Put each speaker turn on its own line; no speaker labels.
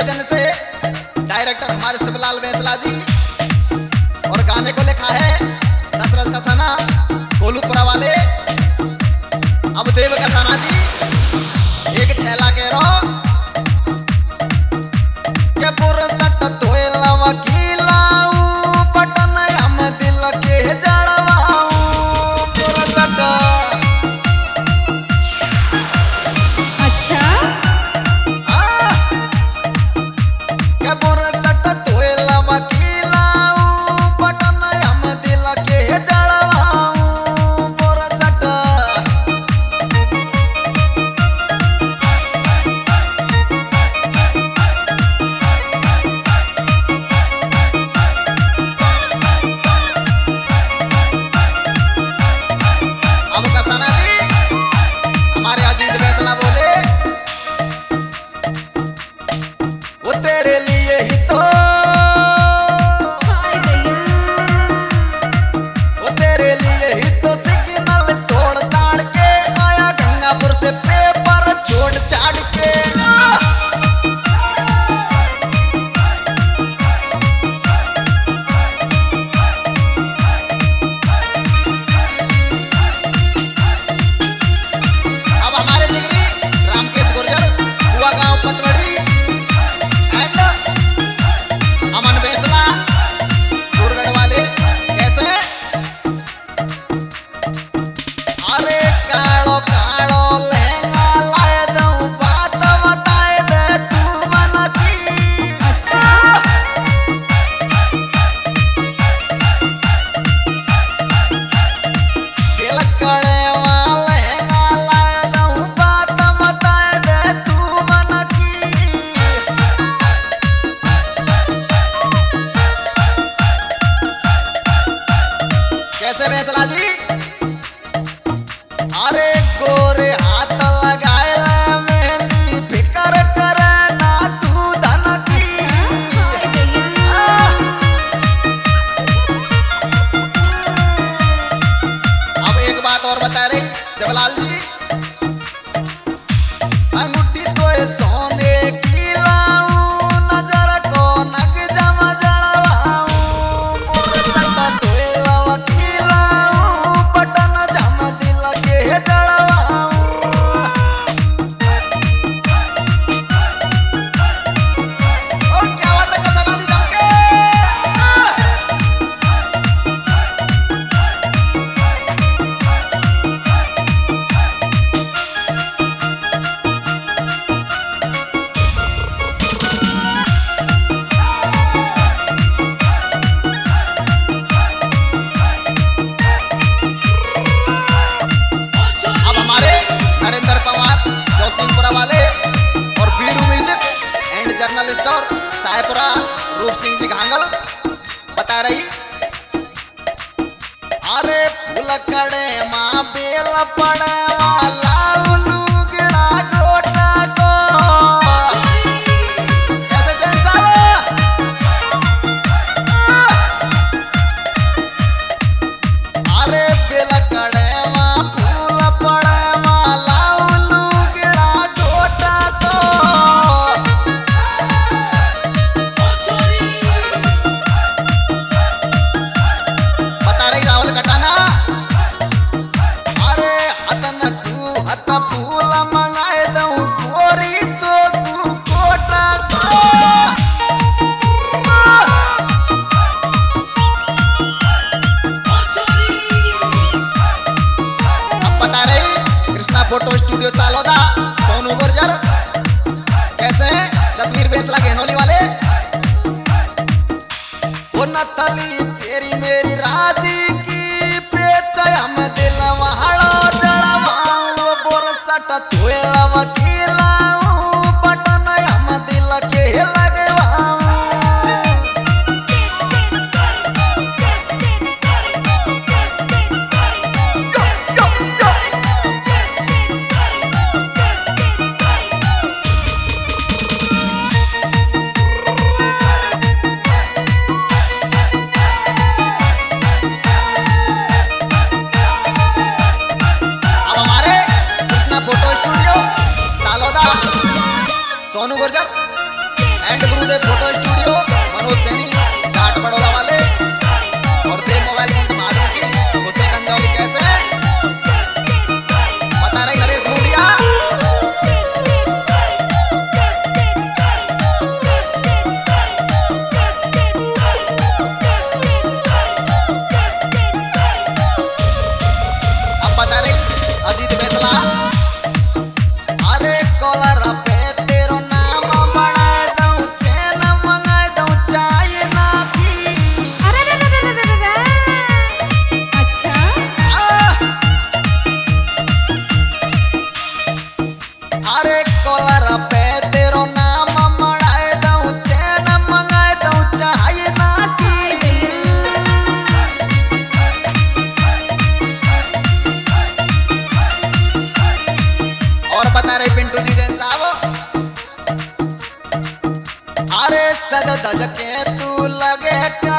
सौजन्य से डायरेक्टर हमारे शिवलाल बैंसला जी और गाने को लिखा है दशरथ कसाना कोलूपुरा वाले अब देव कसाना जी। एक छैला कह रहा के पुरसट धोएला वकीलाऊ बटन हम दिल के जड़वाऊ पुरसट।
अच्छा
के पुरसट धोएला वकीलाऊ बटन हम दिल के जड़वाऊ पुरसट। अब कसाना जी हमारे अजीत फैसला बोले वो तेरे लिए ही तो
हाय भैया
वो तेरे लिए ही तो सिग्नल तोड़ ताड़ के आया गंगापुर से पेपर छोड़ छाड़ के। अब हमारे जिगरी रामकेश गुर्जर हुआ गांव पचमढ़ी एंड अमन बैसला सूरगढ़ वाले कैसे अरे कालो कालो लहंगा लाए दूं बात बताए दे तू मन की।
अच्छा
दिल कड़े लहंगा लाए दूं बात बताए दे तू मन की। कैसे फैसला जी अरे गोरे हाथ लगाए ले मेहंदी फिकर करे ना तू धन की।
हाय भैया
अब एक बात और बता रही शिवलाल जी अंगूठी तो ये सोने की लाऊं नजर को नग जम जड़वाऊं पुरसट धोएला वकीलाऊं बटन जम दिल के जड़वाऊं। ओ क्या बात है कसाना जी जम के। अब हमारे नरेंद्र पवार चौसिंगपुरा वाले और बीरू म्यूजिक एंड जर्नलिस्ट और साहेपुरा रूप सिंह जी घांगल बता रही अरे फूल कड़े माँ बेल पड़े वाला उल्लू गिड़ा गोटा को। कैसे चैन साहब अरे बेल कड़े माँ फूल पड़े वाला उल्लू गिड़ा गोटा को। बता रही राहुल कटाना अरे हत फूल मंगाए दूं गोरी तो तू कोटा को। अब बता रही कृष्णा फोटो स्टूडियो सालोदा सोनू गुर्जर कैसे सतवीर बेसला गहनोली वाले वो नथली तेरी मेरी राजी की पेच हम दिल वहाड़ो जड़वाऊं बोरसट धोएला वकीलाऊं बटन हम दिल के लगवाऊं। Yo, yo, yo. Sonu Gurjar and Gurudev photo studio Manoj Saini चाट बड़ौदा वाले और देव मोबाइल फोन महावीर जी उसे कंजौली कैसे बता रही नरेश मुंडिया। अब बता रही अजीत बेतला अरे कॉलर पे तेरो नाम बना दूं चैन मंगा दूं चाय ना की
अरे रे रे रे रे रे। अच्छा
अरे कॉलर पे तेरो नाम बना दूं चैन मंगा दूं चाय ना की। और बता रहे पिंटू जी जैन साहब अरे सज धज के तू लगे